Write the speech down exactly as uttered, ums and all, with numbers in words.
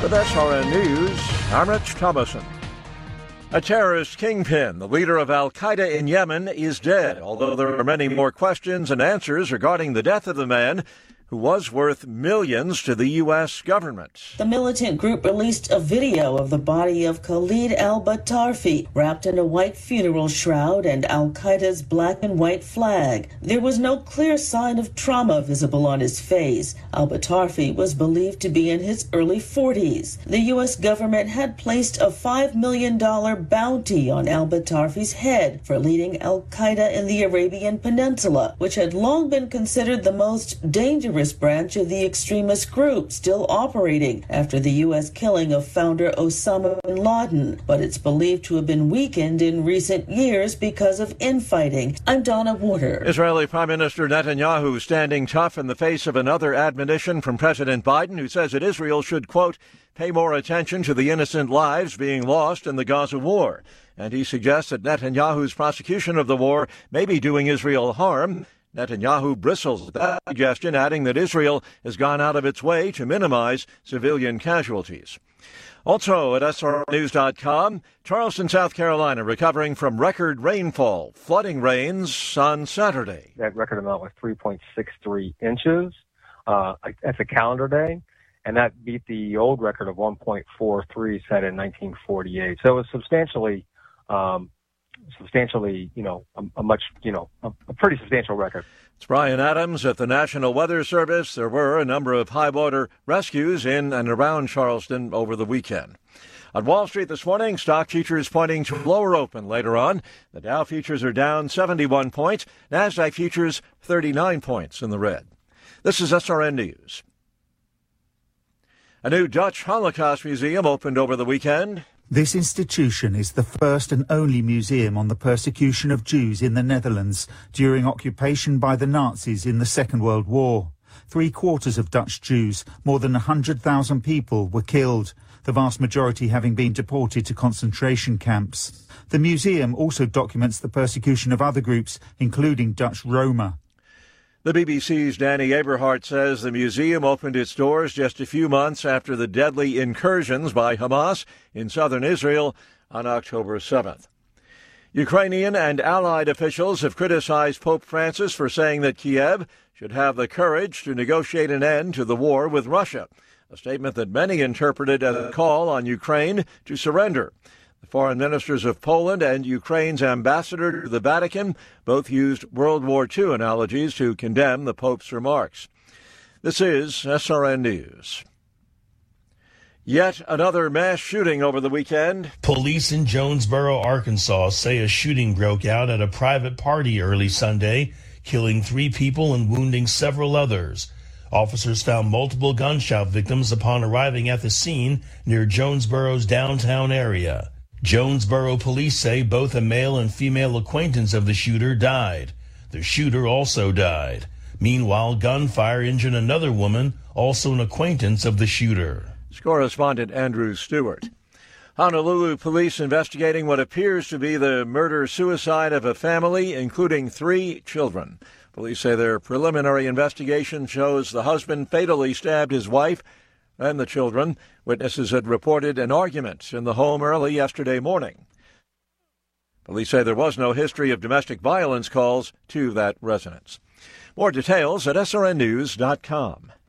With S R N News, I'm Rich Thomason. A terrorist kingpin, the leader of al-Qaeda in Yemen, is dead, although there are many more questions and answers regarding the death of the man who was worth millions to the U S government. The militant group released a video of the body of Khalid al-Batarfi wrapped in a white funeral shroud and al-Qaeda's black and white flag. There was no clear sign of trauma visible on his face. Al-Batarfi was believed to be in his early forties. The U S government had placed a five million dollars bounty on al-Batarfi's head for leading al-Qaeda in the Arabian Peninsula, which had long been considered the most dangerous branch of the extremist group, still operating after the U S killing of founder Osama bin Laden, but it's believed to have been weakened in recent years because of infighting. I'm Donna Warder. Israeli Prime Minister Netanyahu standing tough in the face of another admonition from President Biden, who says that Israel should, quote, pay more attention to the innocent lives being lost in the Gaza war. And he suggests that Netanyahu's prosecution of the war may be doing Israel harm. Netanyahu bristles at that suggestion, adding that Israel has gone out of its way to minimize civilian casualties. Also at S R N news dot com, Charleston, South Carolina, recovering from record rainfall, flooding rains on Saturday. That record amount was three point six three inches. Uh, that's a calendar day, and that beat the old record of one point four three set in nineteen forty-eight. So it was substantially um, substantially, you know, a, a much, you know, a, a pretty substantial record. It's Brian Adams at the National Weather Service. There were a number of high water rescues in and around Charleston over the weekend. On Wall Street this morning, stock futures pointing to lower open later on. The Dow futures are down seventy-one points. NASDAQ futures thirty-nine points in the red. This is S R N News. A new Dutch Holocaust museum opened over the weekend. This institution is the first and only museum on the persecution of Jews in the Netherlands during occupation by the Nazis in the Second World War. Three quarters of Dutch Jews, more than one hundred thousand people, were killed, the vast majority having been deported to concentration camps. The museum also documents the persecution of other groups, including Dutch Roma. The B B C's Danny Aberhart says the museum opened its doors just a few months after the deadly incursions by Hamas in southern Israel on October seventh. Ukrainian and allied officials have criticized Pope Francis for saying that Kiev should have the courage to negotiate an end to the war with Russia, a statement that many interpreted as a call on Ukraine to surrender. The foreign ministers of Poland and Ukraine's ambassador to the Vatican both used World War Two analogies to condemn the Pope's remarks. This is S R N News. Yet another mass shooting over the weekend. Police in Jonesboro, Arkansas, say a shooting broke out at a private party early Sunday, killing three people and wounding several others. Officers found multiple gunshot victims upon arriving at the scene near Jonesboro's downtown area. Jonesboro police say both a male and female acquaintance of the shooter died. The shooter also died. Meanwhile, gunfire injured another woman, also an acquaintance of the shooter. Correspondent Andrew Stewart. Honolulu police investigating what appears to be the murder-suicide of a family, including three children. Police say their preliminary investigation shows the husband fatally stabbed his wife and the children. Witnesses had reported an argument in the home early yesterday morning. Police say there was no history of domestic violence calls to that residence. More details at S R N news dot com.